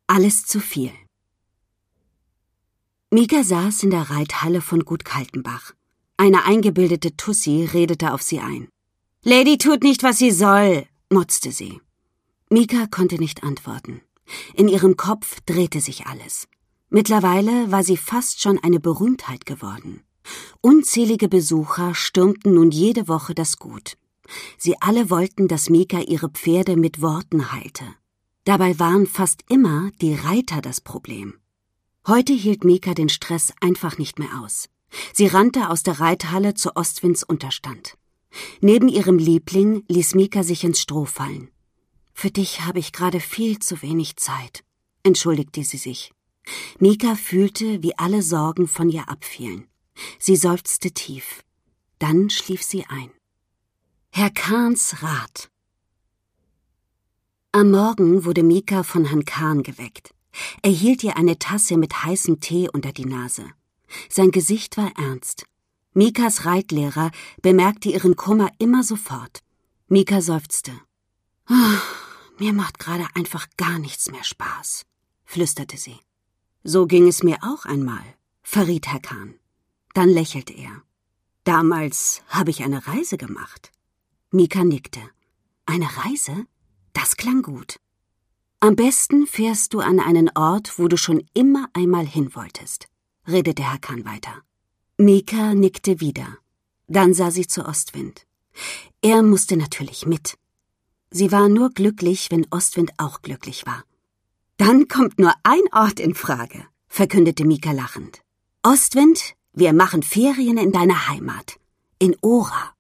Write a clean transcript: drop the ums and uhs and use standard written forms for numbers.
Alles zu viel. Mika saß in der Reithalle von Gut Kaltenbach. Eine eingebildete Tussi redete auf sie ein. »Lady tut nicht, was sie soll«, motzte sie. Mika konnte nicht antworten. In ihrem Kopf drehte sich alles. Mittlerweile war sie fast schon eine Berühmtheit geworden. Unzählige Besucher stürmten nun jede Woche das Gut. Sie alle wollten, dass Mika ihre Pferde mit Worten heilte. Dabei waren fast immer die Reiter das Problem. Heute hielt Mika den Stress einfach nicht mehr aus. Sie rannte aus der Reithalle zu Ostwinds Unterstand. Neben ihrem Liebling ließ Mika sich ins Stroh fallen. »Für dich habe ich gerade viel zu wenig Zeit«, entschuldigte sie sich. Mika fühlte, wie alle Sorgen von ihr abfielen. Sie seufzte tief. Dann schlief sie ein. Herr Kahns Rat. Am Morgen wurde Mika von Herrn Kahn geweckt. Er hielt ihr eine Tasse mit heißem Tee unter die Nase. Sein Gesicht war ernst. Mikas Reitlehrer bemerkte ihren Kummer immer sofort. Mika seufzte. »Mir macht gerade einfach gar nichts mehr Spaß«, flüsterte sie. »So ging es mir auch einmal«, verriet Herr Kahn. Dann lächelte er. »Damals habe ich eine Reise gemacht.« Mika nickte. »Eine Reise? Das klang gut. Am besten fährst du an einen Ort, wo du schon immer einmal hin wolltest«, redete Herr Kahn weiter. Mika nickte wieder. Dann sah sie zu Ostwind. Er musste natürlich mit. Sie war nur glücklich, wenn Ostwind auch glücklich war. »Dann kommt nur ein Ort in Frage«, verkündete Mika lachend. »Ostwind, wir machen Ferien in deiner Heimat, in Ora.«